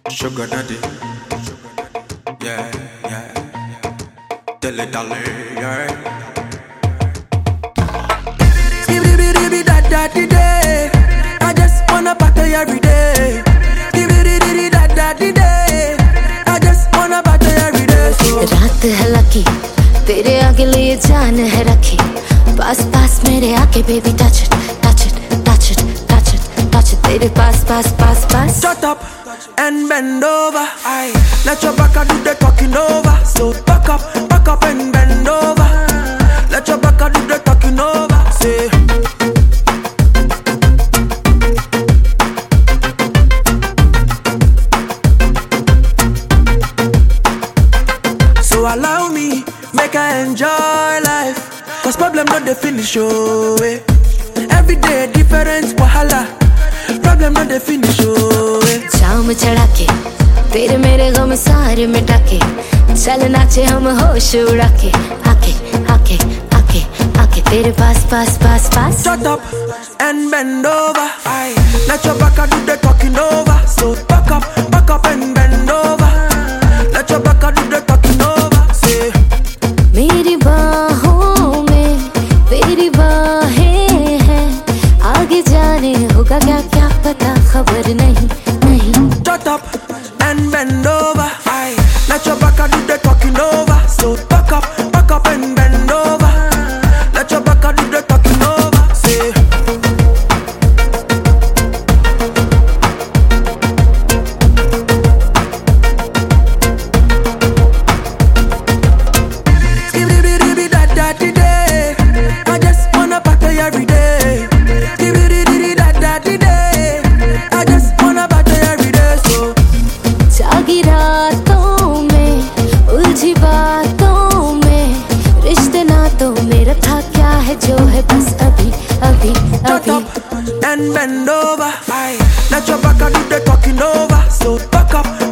Sugar daddy, yeah, yeah. Dilly dally, yeah. Skibidi da da di day. I just wanna party every day. Skibidi da da di day. I just wanna party every day. रात है lucky, तेरे आगे लिए जान है रखी. पास पास मेरे आके baby touch it, touch it, touch it, touch it, touch it. तेरे पास पास पास पास. Shut up and bend over. Aye. Let your back do the talking over. So back up and bend over. Let your back do the talking over. Say. So allow me, make I enjoy life. Cause problem not the finish, oh eh. Every day different wahala. Problem not the finish, oh eh. शाम चढ़ा के तेरे मेरे गम सारे मिटा के चल नाचे हम होश उड़ा के आके आके आके आके तेरे पास पास पास पास. Shut up and bend over. Aye. Let your back do the talking over. So back up and bend over. Let your back do the talking over. Say. मेरी बाहों में तेरी बाहें हैं, आगे जाने होगा क्या क्या पता खबर नहीं नहीं. Shut up and bend over. Aye. Let your back do the talking over. So back up and bend over. Let your back do the talking over. Say. Skibidi da da di day. I just wanna party every day. Skibidi da da di day. I just wanna party every day. So. जागी रातों में उलझी बातों में रिश्ते नातों में रखा क्या है जो है बस अभी अभी Shut अभी. up and bend over. Aye. Let your back do the talking over. So back up